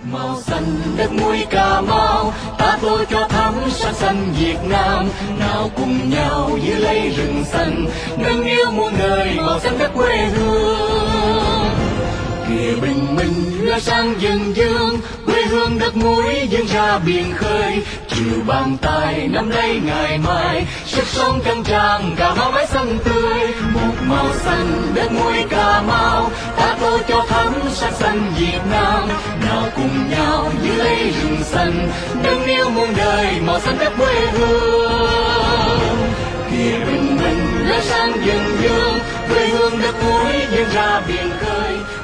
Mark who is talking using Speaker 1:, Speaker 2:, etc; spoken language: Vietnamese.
Speaker 1: Màu xanh đất mũi Cà Mau, ta tô cho thắm sắc xanh Việt Nam. Nào cùng nhau giữ lấy rừng xanh, nâng niu muôn đời màu xanh đất quê hương. Kìa bình minh lóe sáng dần dương, quê hương đất mũi dâng ra biển khơi. Chiều bàn tay nắm lấy ngày mai, sức sống căng tràn Cà Mau mãi xanh tươi. Một màu xanh đất mũi Cà Mau, ta tô cho thắm sắc xanh Việt Nam. Nào cùng nhau giữ lấy rừng xanh, nâng niu muôn đời màu xanh đất quê hương. Kìa bình minh lóe sáng dần dương, quê hương đất mũi dâng ra biển khơi.